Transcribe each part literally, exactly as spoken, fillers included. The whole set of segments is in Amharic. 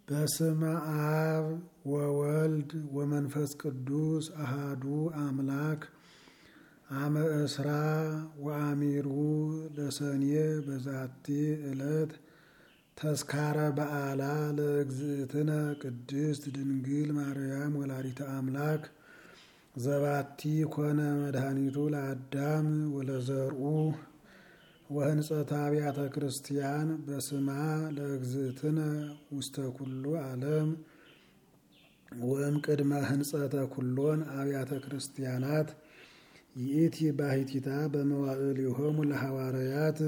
በስመ አብ ወወልድ ወመንፈስ ቅዱስ አሃዱ አምላክ አመ እስራ ወአሚሩ ለሰኔ በዛቲ ዕለት ተስካረ በዓላ ለእግዝእትነ ቅድስት ድንግል ማርያም ወላዲተ አምላክ ዘባቲ ኮነ መድኃኒቱ ለአዳም ወለዘርኡ ወህንጸተ አብያተ ክርስቲያን በስማ ለእግዝእትነ ውስተ ኩሉ ዓለም ወእም ቅድመ ህንጸተ ኩሎን አብያተ ክርስቲያናት ይእቲ ባሕቲታ በመዋዕሊሆሙ ለሐዋርያት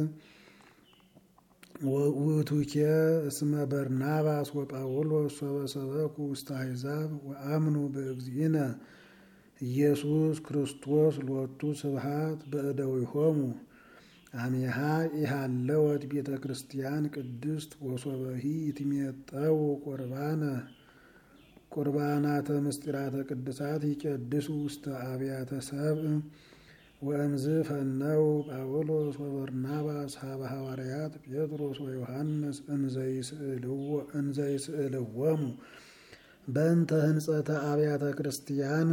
ወውእቱኬ እስመ በርናባስ ወጳውሎስ ሰበሰበኩ ውስተ አሕዛብ ወአምኑ በእግዚእነ ኢየሱስ ክርስቶስ ሎቱ ስብሐት በእደዊሆሙ አሜሃ ኢሃለወት ቤተ ክርስቲያን ቅድስት ወሶበሂ ይትሜጠው ቁርባነ ቁርባናተ ምስጢራተ ቅድሳት ይቀድሱ ውስተ አብያተ ሰብእ ወእምዝ ፈነው ጳውሎስ ወበርናባስ ሀበ ሐዋርያት ጴጥሮስ ወዮሐንስ እንዘይስእልዎሙ በእንተ ህንጸተ አብያተ ክርስቲያን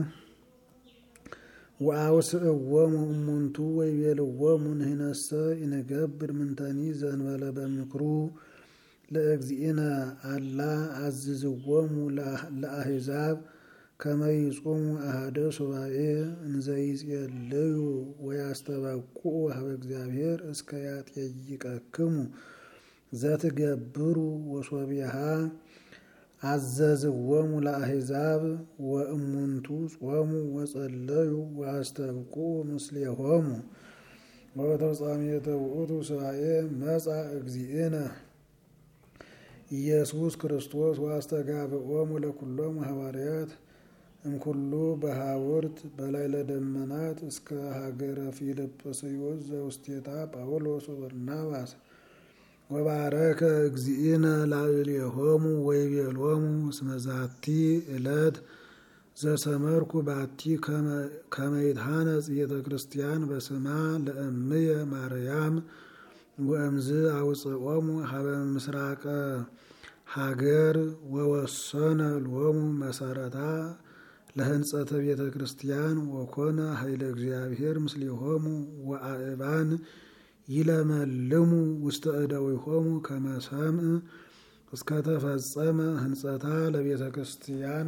ወአውስእዎሙ እሙንቱ ወይቤልዎሙ ንሕነሰ ኢንገብር ምንተኒ ዘእንበለ በምክሩ ለእግዚእነ አላ አዝዝዎሙ ለአሕዛብ ከመ ይጹሙ አሐደ ሱባዔ እንዘይጼልዩ ወያስተበቁዑ ሀበ እግዚአብሔር እስከ ያጠይቀክሙ ዘትገብሩ ወሶቢሃ አዘዝዎሙ ለአሕዛብ ወእሙንቱ ጾሙ ወጸለዩ ወአስተብቁዑ ምስሌሆሙ ወበተፍጻሜተ ውእቱ ሱባዔ መጻ እግዚእነ ኢየሱስ ክርስቶስ ወአስተጋብኦሙ ለኩሎሙ ሐዋርያት እምኩሉ በሐውርት በላዕለ ደመናት እስከ ሀገረ ፊልጵስዩስ ዘውስቴታ ጳውሎስ ወበርናባስ ወባረከ እግዚእነ ላዕሌሆሙ ወይቤሎሙ እስመ ዛቲ ዕለት ዘሰመርኩ ባቲ ከመ ይትሐነጽ ቤተ ክርስቲያን በስማ ለእምየ ማርያም ወእምዝ አውፅኦሙ ሀበ ምስራቀ ሀገር ወወሰነ ሎሙ መሰረታ ለህንጸተ ቤተ ክርስቲያን ወኮነ ኃይለ እግዚአብሔር ምስሌሆሙ ወአእባን ይለመልሙ ውስተ እደዊሆሙ ከመ ሰምዕ እስከ ተፈጸመ ህንጸታ ለቤተ ክርስቲያን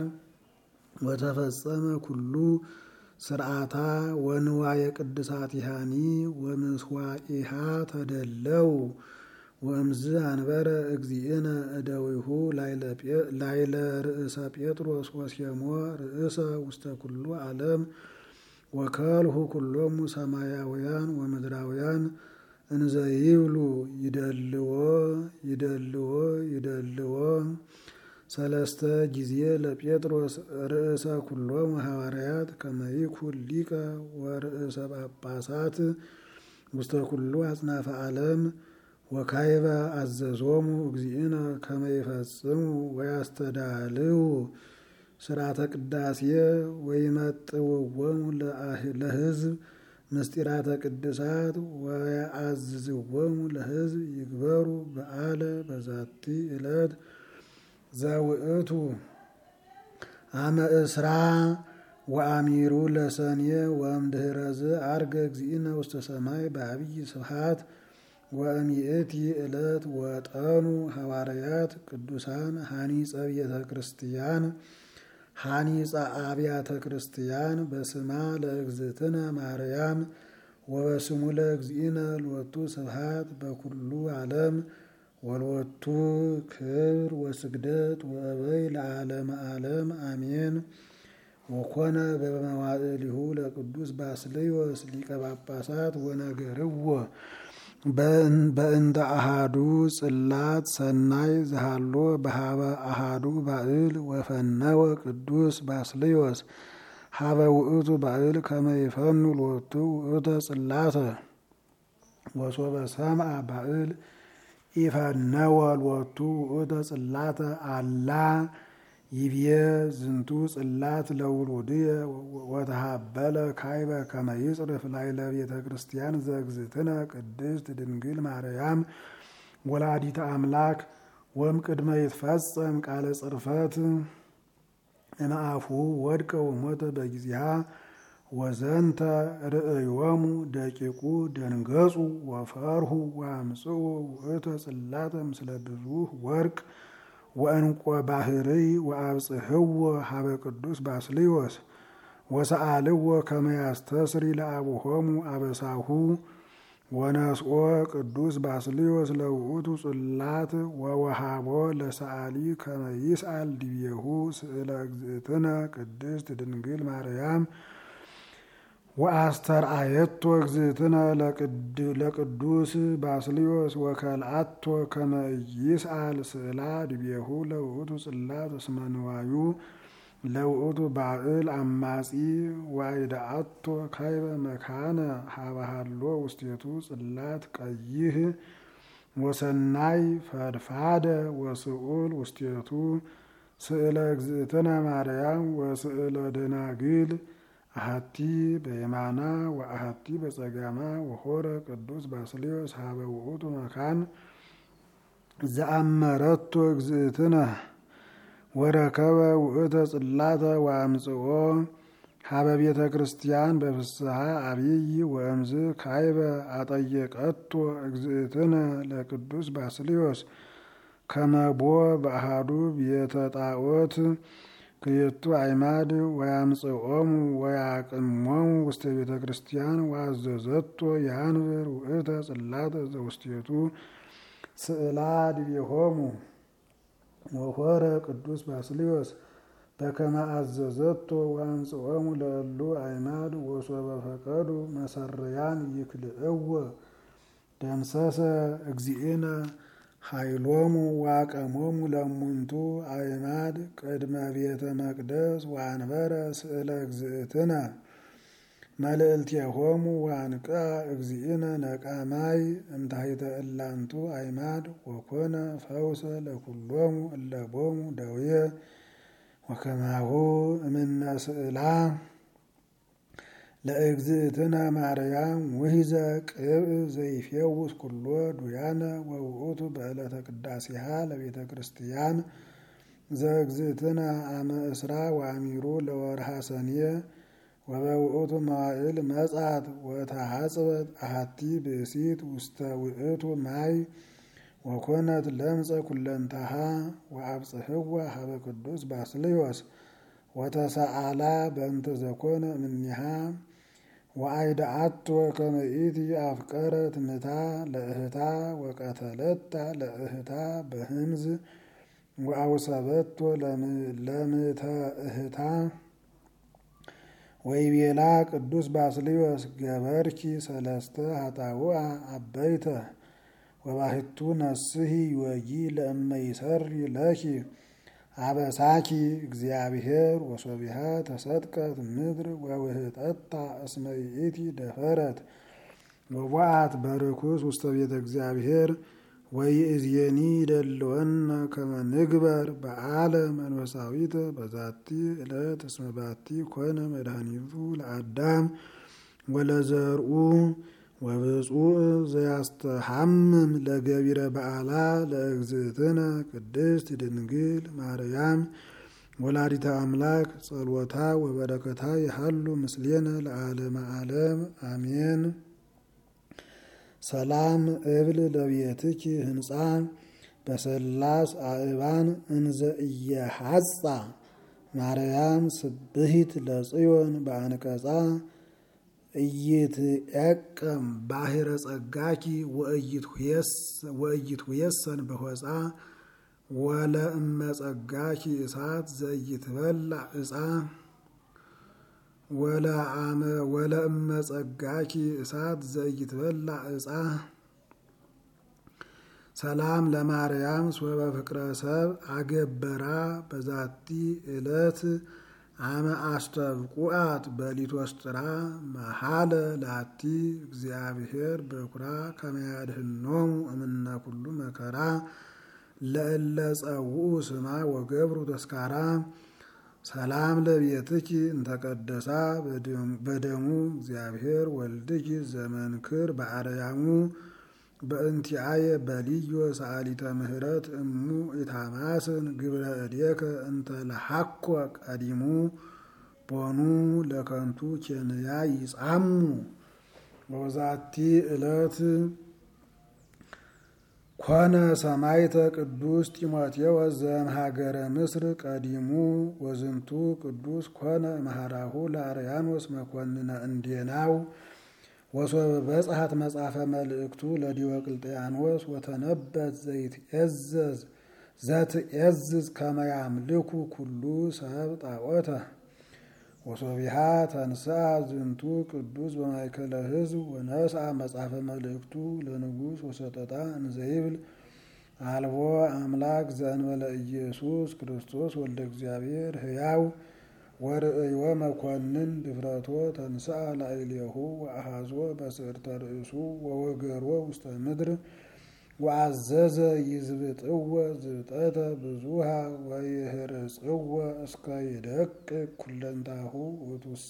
ወተፈጸመ ኩሉ ስርዓታ ወንዋየ ቅድሳቲሃኒ ወምስዋኢሃ ተደለው ወእምዝ አንበረ እግዚእነ እደዊሁ ላዕለ ርእሰ ጴጥሮስ ወሴሞ ርእሰ ውስተ ኩሉ ዓለም ወከልሁ ኩሎሙ ሰማያውያን ወምድራውያን እንዘ ይብሉ ይደልዎ ይደልዎ ይደልዎ ሰለስተ ጊዜ ለጴጥሮስ ርእሰ ኩሎሙ ሐዋርያት ከመ ይኩን ሊቀ ወርእሰ ጳጳሳት ውስተ ኩሉ አጽናፈ ዓለም ወካይበ አዘዞሙ እግዚእነ ከመ ይፈጽሙ ወያስተዳልው ስርዓተ ቅዳሴ ወይመጥውዎሙ ለሕዝብ ምስጢራተ ቅድሳት ወያአዝዝዎሙ ለሕዝብ ይግበሩ በዓለ በዛቲ ዕለት ዘውእቱ አመ እስራ ወአሚሩ ለሰኔ ወእምድኅረዝ ዐርገ እግዚእነ ውስተ ሰማይ በዐቢይ ስብሐት ወእምይእቲ ዕለት ወጠኑ ሐዋርያት ቅዱሳን ሐኒጸ ቤተ ክርስቲያን ሐኒጸ አብያተ ክርስቲያን በስማ ለእግዝእትነ ማርያም ወበስሙ ለእግዚእነ ሎቱ ስብሐት በኩሉ ዓለም ወሎቱ ክብር ወስግደት ወእበይ ለዓለመ ዓለም አሜን። ወኮነ በመዋዕሊሁ ለቅዱስ ባስልዮስ ሊቀ ጳጳሳት ወነገርዎ በእንተ አሃዱ ጽላት ሰናይ ዘሃሎ በሀበ አሃዱ ባዕል ወፈነወ ቅዱስ ባስልዮስ ሀበ ውእቱ ባዕል ከመ ይፈኑ ሎቱ ውእተ ጽላተ ወሶበ ሰምዐ ባዕል ኢፈነወ ሎቱ ውእተ ጽላተ አላ ይብየ ዝንቱ ጽላት ለውሉድየ ወተሃበለ ካይበ ከመ ይጽርፍ ላዕለ ቤተ ክርስቲያን ዘእግዝእትነ ቅድስት ድንግል ማርያም ወላዲተ አምላክ ወም ቅድመ ይትፈጸም ቃለ ጽርፈት እምአፉ ወድቀ ወሞተ በጊዜሃ ወዘንተ ርእዮሙ ደቂቁ ደንገጹ ወፈርሁ ወአምጽኡ ውእተ ጽላተ ምስለ ብዙኅ ወርቅ ወእንቆ ባህርይ ወአብጽሕዎ ሀበ ቅዱስ ባስልዮስ ወሰአልዎ ከመ ያስተስሪ ለአቡሆሙ አበሳሁ ወነስኦ ቅዱስ ባስልዮስ ለውእቱ ጽላት ወወሃቦ ለሰአሊ ከመ ይስአል ዲቤሁ ስእለ እግዝእትነ ቅድስት ድንግል ማርያም ወአስተርአየቶ እግዝእትነ ለቅዱስ ባስልዮስ ወከልአቶ ከመ ይስአል ስእላ ዲቤሁ ለውእቱ ጽላት እስመ ንዋዩ ለውእቱ ባዕል አማጺ ወአይዳአቶ ካይበ መካነ ሀበሃሎ ውስቴቱ ጽላት ቀይህ ወሰናይ ፈድፋደ ወስኡል ውስቴቱ ስእለ እግዝእትነ ማርያም ወስእለ ደናግል አሐቲ በየማና ወአሐቲ በጸጋማ ወሆረ ቅዱስ ባስልዮስ ሀበ ውእቱ መካን ዘአመረቶ እግዝእትነ ወረከበ ውእተ ጽላተ ወአምጽኦ ሀበ ቤተ ክርስቲያን በፍስሐ አብይ ወእምዝ ካይበ አጠየቀቶ እግዝእትነ ለቅዱስ ባስልዮስ ከመቦ በአሐዱ ቤተ ጣዖት ክልኤቱ አዕማድ ወያምጽኦሙ ወያቅሞሙ ውስተ ቤተ ክርስቲያን ወአዘዘቶ ያንብር ውእተ ጽላተ ዘውስቴቱ ስእላ ዲቤሆሙ ወሆረ ቅዱስ ባስልዮስ በከመ አዘዘቶ ወአምጽኦሙ ለእሉ አዕማድ ወሶበ ፈቀዱ መሰረያን ይክልእዎ ደምሰሰ እግዚእነ ኃይሎሙ ዋቀሞሙ ለሙንቱ አዕማድ ቅድመ ቤተ መቅደስ ወአንበረ ስእለ እግዝእትነ መልእልቲሆሙ ወአንቅዐ እግዚእነ ነቃማይ እምታሕተ እላንቱ አዕማድ ወኮነ ፈውሰ ለኩሎሙ እለቦሙ ደዌ ወከማሁ እምነ ስእላ ለእግዝእትነ ማርያም ውሂዘ ቅብእ ዘይፌውስ ኩሎ ዱያነ ወውእቱ በዕለተ ቅዳሴሃ ለቤተ ክርስቲያን ዘእግዝእትነ አመ እስራ ወአሚሩ ለወርሃ ሰኔ ወበውእቱ መዋዕል መጻት ወተሐጽበት አሐቲ ብእሲት ውስተ ውእቱ ማይ ወኮነት ለምጸ ኩለንታሃ ወአብጽሕዋ ሀበ ቅዱስ ባስልዮስ ወተሰአላ በእንተ ዘኮነ እምኔሃ ወአይዳአቶ ከመ ኢቲ አፍቀረት ምታ ለእህታ ወቀተለታ ለእህታ በህምዝ ወአውሰበቶ ለምተ እህታ ወይቤላ ቅዱስ ባስልዮስ ገበርኪ ሰለስተ ኃጣውአ አበይተ ወባሕቱ ነስሒ ይወጊ ለእመ ይሠሪ ለኪ አበሳኪ እግዚአብሔር ወሶቢሃ ተሰጥቀት ምድር ወውህጠታ እስመ ይእቲ ደፈረት ወወአት በርኩስ ውስተ ቤተ እግዚአብሔር ወይእዜኒ ይደልወነ ከመ ንግበር በዓለ መንፈሳዊተ በዛቲ ዕለት እስመ ባቲ ኮነ መድኃኒቱ ለአዳም ወለዘርኡ ወብፁዕ ዘያስተሐምም ለገቢረ በዓላ ለእግዝእትነ ቅድስት ድንግል ማርያም ወላዲተ አምላክ ጸሎታ ወበረከታ ይሃሉ ምስሌነ ለዓለመ ዓለም አሜን። ሰላም እብል ለቤትኪ ህንፃ በሰላስ አእባን እንዘ እየሐጻ ማርያም ስብሂት ለጽዮን በአንቀጻ እይትዔቀም ባሕረ ጸጋኪ ወእይትሁየሰን በሆፃ ወለእመ ጸጋኪ እሳት ዘኢይትበላዕ ዕፃ ወለእመ ጸጋኪ እሳት ዘኢይትበላዕ ዕፃ ሰላም ለማርያም ሶበ ፍቅረ ሰብ አገበራ በዛቲ ዕለት አመ አስተብቁአት በሊቶስጥራ መሃለ ላቲ እግዚአብሔር በኩራ ከመ ያድኅኖሙ እምነ ኩሉ መከራ ለእለ ጸውዑ ስማ ወገብሩ ተስካራ ሰላም ለቤትኪ እንተቀደሳ በደሙ እግዚአብሔር ወልድኪ ዘመንክር በአርያሙ በእንቲአየ በልዮ ሰአሊተ ምህረት እሙ ኢታማስን ግብረ እዴከ እንተ ለሐኮ ቀዲሙ ቦኑ ለከንቱ ኬንያ ይጻሙ። በዛቲ ዕለት ኮነ ሰማዕተ ቅዱስ ጢሞቴዎስ ዘእምሀገረ ምስር ቀዲሙ ወዝንቱ ቅዱስ ኮነ እምኀራሁ ለአርያኖስ መኮንነ እንዴናው። ወሶበ በጽሐት መጽሐፈ መልእክቱ ለዲዮቅልጥያኖስ ወተነበት ዘይትዔዘዝ ዘትዔዝዝ ከመ ያምልኩ ኩሉ ሰብ ጣዖተ። ወሶቢሃ ተንሥአ ዝንቱ ቅዱስ በማእከለ ሕዝብ ወነስአ መጽሐፈ መልእክቱ ለንጉሥ ወሰጠጣ እንዘይብል አልቦ አምላክ ዘእንበለ ኢየሱስ ክርስቶስ ወልደ እግዚአብሔር ሕያው። ወርእዮ መኮንን ድፍረቶ ተንሥአ ላዕሌሁ ወአሐዞ በስዕርተ ርእሱ ወወገሮ ውስተ ምድር ወአዘዘ ይዝብጥዎ ዝብጠተ ብዙሃ ወይህርጽዎ እስከ ይደቅቅ ኩለንታሁ ውእቱሰ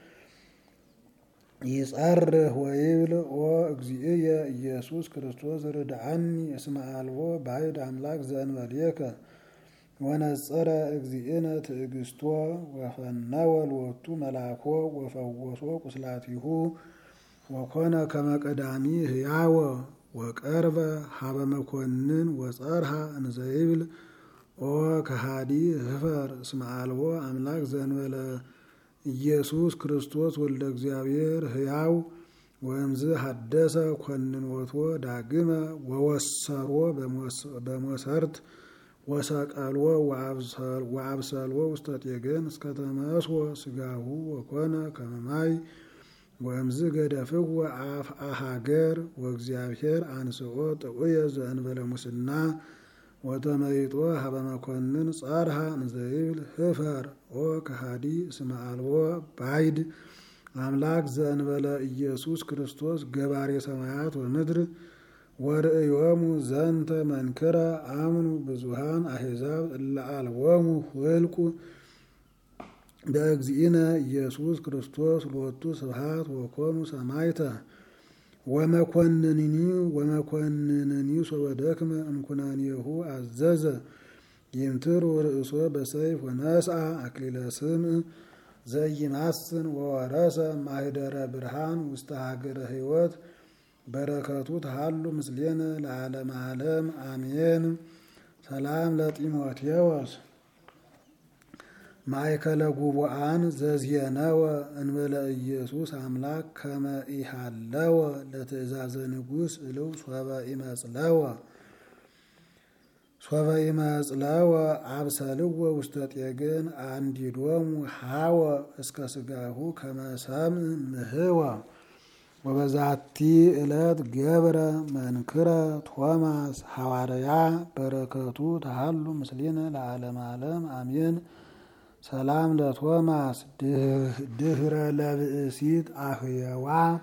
ይጸርህ ወይብል ኦ እግዚእየ ኢየሱስ ክርስቶስ ርድአኒ እስመ አልቦ ባዕድ አምላክ ዘእንበሌከ። ወነጸረ እግዚእነ ትዕግስቶ ወፈነወ ሎቱ መላኮ ወፈወሶ ቁስላቲሁ ወኮነ ከመ ቀዳሚ ሕያወ። ወቀርበ ሀበ መኮንን ወጸርሃ እንዘይብል ኦ ከሃዲ ህፈር እስመ አልቦ አምላክ ዘእንበለ ኢየሱስ ክርስቶስ ወልደ እግዚአብሔር ሕያው። ወእምዝ ሀደሰ ኮንኖቶ ዳግመ ወወሰሮ በሞሰርት ወሰቀልዎ ወአብሰልዎ ውስተ ጤገን እስከ ተመስዎ ስጋሁ ወኮነ ከመ ማይ። ወእምዝ ገደፍዎ አፍአ ሀገር ወእግዚአብሔር አንስኦ ጥዑየ ዘእንበለ ሙስና። ወተመይጦ ሀበ መኮንን ጸርሃ እንዘይብል ህፈር ኦ ከሃዲ እስመ አልቦ ባዕድ አምላክ ዘእንበለ ኢየሱስ ክርስቶስ ገባሬ ሰማያት ወምድር። ወርእዮሙ ዘንተ መንክረ አምኑ ብዙሃን አሕዛብ እለ አልቦሙ ሁልቁ በእግዚእነ ኢየሱስ ክርስቶስ ሎቱ ስብሐት ወኮኑ ሰማዕተ። ወመኮንንኒ ወመኮንንኒ ሶበ ደክመ እምኩነኔሁ አዘዘ ይምትር ርእሶ በሰይፍ ወነስአ አክሊለ ስምዕ ዘይማስን ወወረሰ ማኅደረ ብርሃን ውስተ ሀገረ ሕይወት። በረከቱ ተሃሉ ምስሌነ ለዓለመ ዓለም አሜን። ሰላም ለጢሞቴዎስ ማእከለ ጉቡአን ዘዝየነወ እንበለ ኢየሱስ አምላክ ከመ ኢሃለወ ለትእዛዘ ንጉሥ እልው ሶበ ይመጽለወ ሶበ ይመጽለወ አብሰልዎ ውስተ ጤገን አንዲዶሙ ሃወ እስከ ስጋሁ ከመ ሰምዕ ምህወ። ወበዛቲ ዕለት ገብረ መንክረ ቶማስ ሐዋርያ በረከቱ ተሃሉ ምስሌነ ለዓለመ ዓለም አሜን። ሰላም ለቶማስ ድህረ ለብእሲት አህየዋ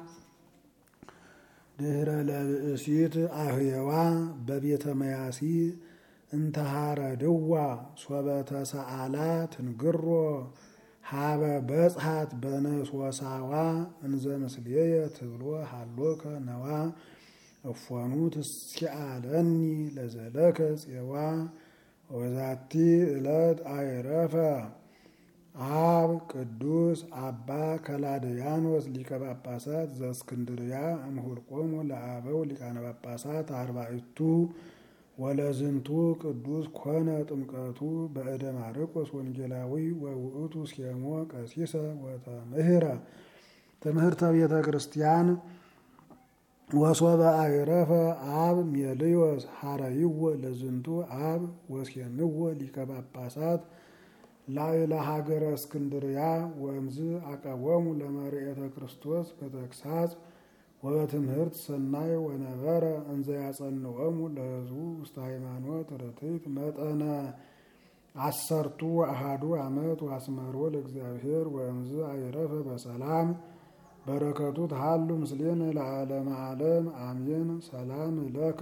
ድህረ ለብእሲት አህየዋ በቤተ መያሲ እንተሃረድዋ ሶበ ተሰአላ ትንግሮ ሀበ በጽሐት በነስወሳዋ እንዘ ምስሌየ ትብሎ ሃሎከ ነዋ። እፎኑ ትስአለኒ ለዘለከ ጽዋ። ወዛቲ ዕለት አይረፈ አብ ቅዱስ አባ ከላድያኖስ ሊቀ ጳጳሳት ዘእስክንድርያ እምሁልቆሙ ለአበው ሊቃነ ጳጳሳት አርባዕቱ። ወለዝንቱ ቅዱስ ኮነ ጥምቀቱ በእደ ማርቆስ ወንጌላዊ ወውእቱ ሴሞ ቀሲሰ ወተምህረ ትምህርተ ቤተ ክርስቲያን። ወሶበ አይረፈ አብ ሜልዮስ ሐረይዎ ለዝንቱ አብ ወሴምዎ ሊቀ ጳጳሳት ላዕለ ሀገረ እስክንድርያ። ወእምዝ አቀወሙ ለመርኤተ ክርስቶስ በተግሳጽ ወበትምህርት ሰናይ ወነበረ እንዘ ያጸንዖሙ ለሕዝቡ ውስተ ሃይማኖት ርትዕት መጠነ አሰርቱ አሐዱ ዓመት ወአስመሮ ለእግዚአብሔር። ወእምዝ አይረፈ በሰላም በረከቱ ተሃሉ ምስሌነ ለዓለመ ዓለም አሜን። ሰላም ለከ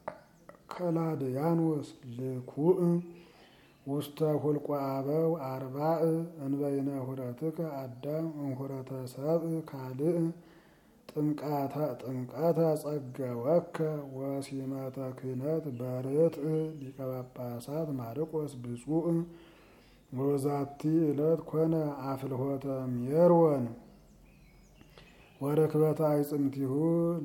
ከላድያኖስ ልኩእ ውስተ ሁልቆ አበው አርባዕ እንበይነ ሁረትከ አዳም እንሁረተ ሰብእ ካልእ ጥምቃታ ጥምቀተ ጸገወከ ወሲመተ ክህነት በርትዕ ሊቀ ጳጳሳት ማርቆስ ብፁዕ ወዛቲ ዕለት ኮነ አፍልሆተ ሜሮን ወረክበተ አይጽምቲሁ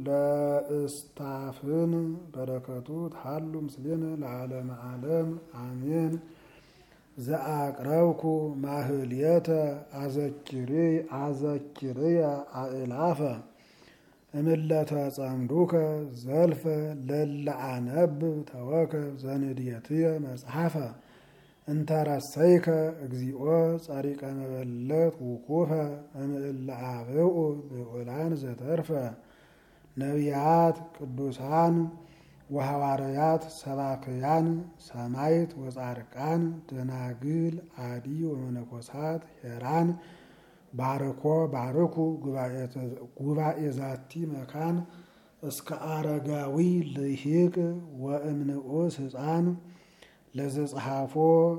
ለእስታፍን በረከቱ ተሃሉ ምስሌነ ለዓለመ ዓለም አሜን። ዘአቅረብኩ ማህልየተ አዘኪሪ አዘኪርየ አእላፈ እምለተ ጸምዱከ ዘልፈ ለለአነብብ ተወከብ ዘንድየትየ መጽሐፈ እንተረሰይከ እግዚኦ ጸሪቀ መበለት ውኩፈ እምእለ አብኡ ብዑላን ዘተርፈ ነቢያት ቅዱሳን ወሐዋርያት ሰባክያን ሰማይት ወጻድቃን ደናግል አዲ ወመነኮሳት ሄራን ባርኮ ባርኩ ጉባኤ ዛቲ መካን እስከ አረጋዊ ልሂቅ ወእምንዑስ ሕፃን ለዘጸሐፎ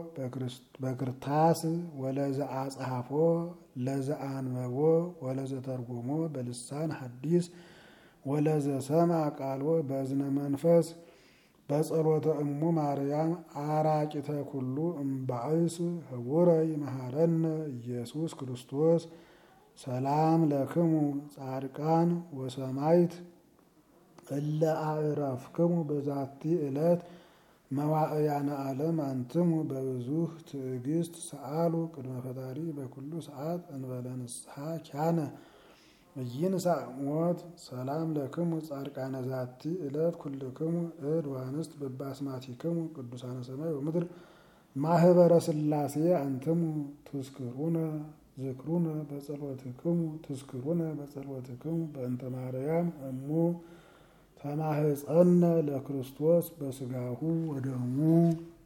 በክርታስ ወለዘአጸሐፎ ለዘአንበቦ ወለዘተርጎሞ በልሳን ሐዲስ ወለዘሰማ ቃሎ በእዝነ መንፈስ በጸሎተ እሙ ማርያም አራቂተ ኩሉ እምባዕስ ህቡረ ይመሃረነ ኢየሱስ ክርስቶስ። ሰላም ለክሙ ጻድቃን ወሰማይት እለ አዕረፍክሙ በዛቲ ዕለት መዋዕያነ ዓለም አንትሙ በብዙህ ትዕግስት ሰአሉ ቅድመ ፈጣሪ በኩሉ ሰዓት እንበለ ንስሐ ኪያነ ይንሣእ ሞት። ሰላም ለክሙ ጻድቃነ ዛቲ ዕለት ኩልክሙ እድ ዋንስት በባስማቲክሙ ቅዱሳነ ሰማይ ወምድር ማህበረ ሥላሴ አንትሙ ትዝክሩነ ዝክሩነ በጸሎትክሙ ትዝክሩነ በጸሎትክሙ በእንተ ማርያም እሙ ተማህፀነ ለክርስቶስ በስጋሁ ወደሙ